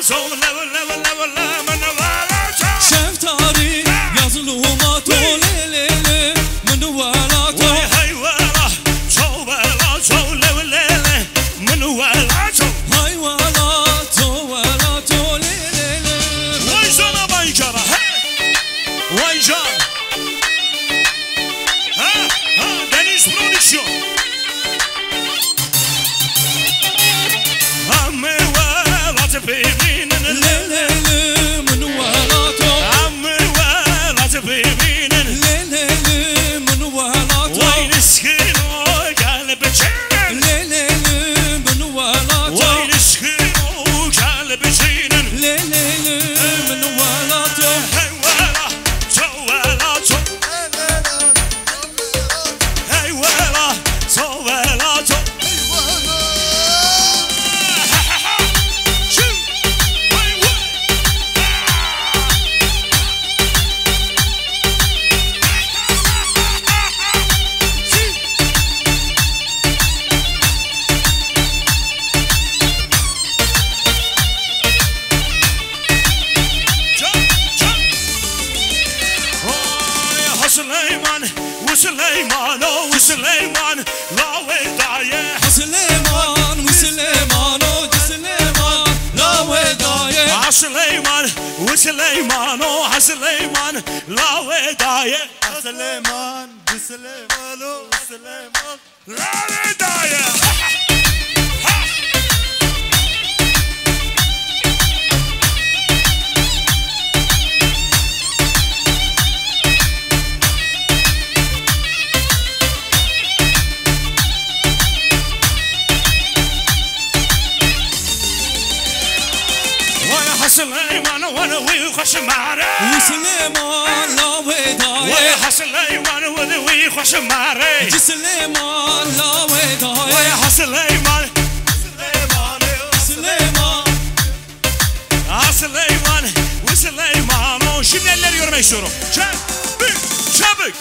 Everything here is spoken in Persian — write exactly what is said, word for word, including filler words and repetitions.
ولا ولا ولا ولا من ولا شفتاري يظلمات وليلي من ولا تو هاي ولا تو ولا تو ليلي من ولا تو هاي ولا تو ولا تو ليلي وای جان وای جان وای جان ها ها دنیز پرودکسیون همه ولات ببینن ليلي من ولا تو همه ولات ببینن ليلي من ولا تو وای نسکین و قلب چینن ليلي من ولا تو وای نسکین و قلب چینن ليلي من ولا تو هی ولا تو ولا تو هی ولا تو ولا تو شو وای وای سليمان وسليمان وسليمان لا وداية سليمان وسليمان وسليمان لا وداية سليمان وسليمان وسليمان لا وداية سليمان بسليمان وسليمان لا وداية سليمان وانا ويخش ماري وسليمان لا وداية ويا سليمان وانا ويخش ماري سليمان لا وداية ويا سليمان سليمان سليمان سليمان وسليمان شنو اللي يرمي يشورو